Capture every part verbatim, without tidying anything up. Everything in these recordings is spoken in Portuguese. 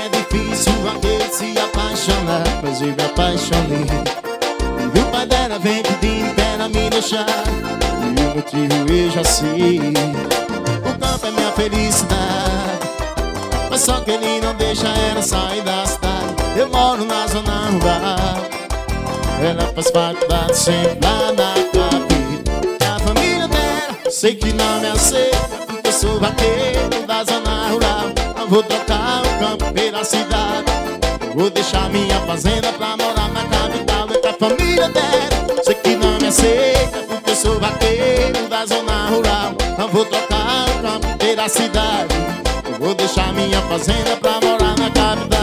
é difícil alguém se apaixonar, mas eu me apaixonei. E o pai dela vem pedindo pra ela me deixar, e o motivo eu já sei. O campo é minha felicidade, mas só que ele não deixa ela sair da cidade. Eu moro na zona rural, ela faz faculdade sempre lá na capital. A família dela sei que não me aceita, porque eu sou vaqueiro da zona rural. Não vou trocar o campo pela cidade, vou deixar minha fazenda pra morar na capital. É que a família dela sei que não me aceita, porque eu sou vaqueiro da zona rural. Não vou trocar o campo pela cidade, vou deixar minha fazenda pra morar na capital.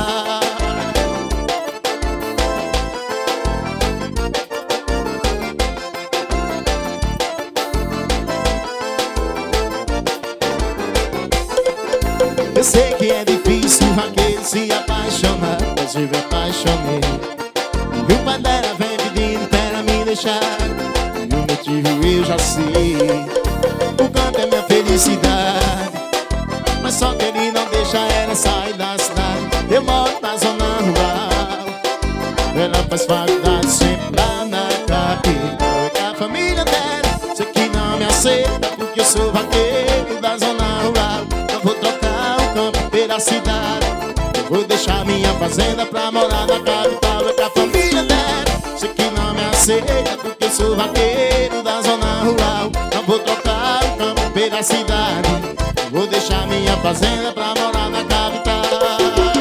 Eu sei que é difícil vaqueiro se apaixonar, mas eu me apaixonei. E o pai dela vem pedindo pra ela me deixar, e o motivo eu já sei. O campo é minha felicidade, mas só que ele não deixa ela sair da cidade. Eu moro na zona rural, ela faz faculdade sempre lá na capital. É que a família dela sei que não me aceita, porque eu sou vaqueiro da zona rural. Não vou trocar o campo pela cidade, eu vou deixar minha fazenda pra morar na capital. É que a família dela sei que não me aceita, porque eu sou vaqueiro da zona rural. Não vou trocar o campo pela cidade, vou deixar minha fazenda pra morar na capital.